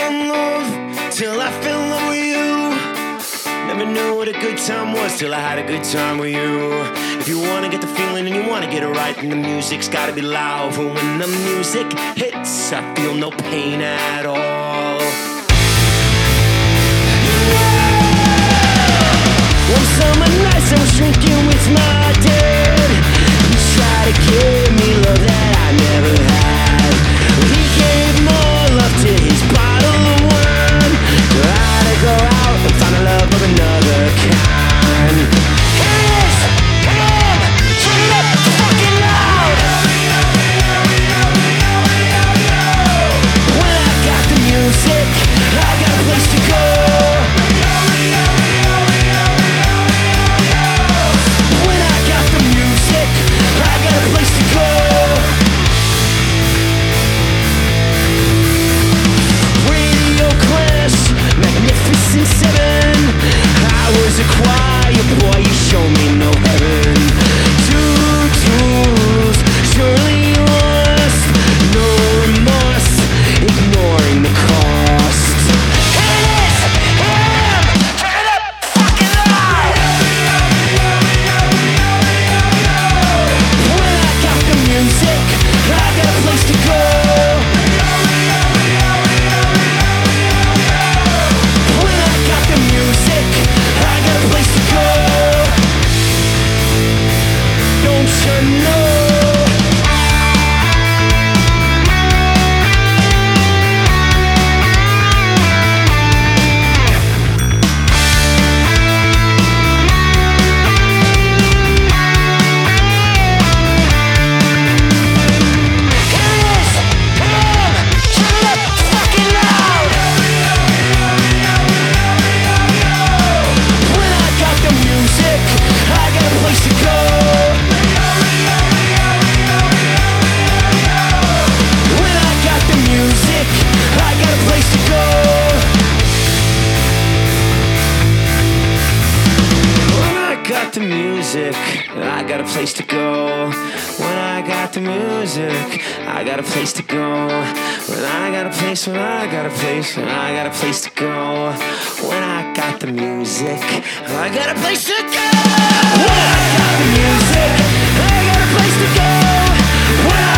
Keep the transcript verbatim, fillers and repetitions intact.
in love till I fell in love with you. Never knew what a good time was till I had a good time with you. If you wanna get the feeling and you wanna get it right, then the music's gotta be loud. But when the music hits, I feel no pain at all. One summer nights I was drinking with my dad. He tried to give me love that I never had. He gave more love to his bottle of wine. So I had to go out and find a love of another kind. Here it is! Come on! Turn it up fucking loud! When I got the music, I got a place to go. A quiet boy, you show me no heaven. Two tools, surely lost. No remorse, ignoring the cost. Here it is, here I am, turn it up fucking loud. When I got the music, I got a place to go. When I got the music, I got a place to go. Don't you know? The music, I got a place to go. When I got the music, I got a place to go. When I got a place, when I got a place, when I got a place to go. When I got the music, I got a place to go. When I got the music, I got a place to go. When